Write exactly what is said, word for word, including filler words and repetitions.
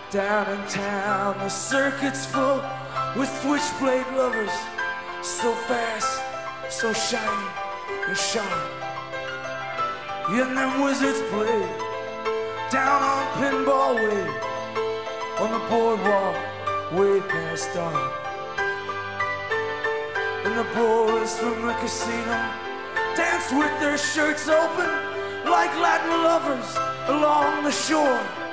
Down in town, the circuit's full with switchblade lovers, so fast, so shiny and sharp. And them wizards play down on Pinball Way, on the boardwalk, way past dark. And the boys from the casino dance with their shirts open like Latin lovers along the shore.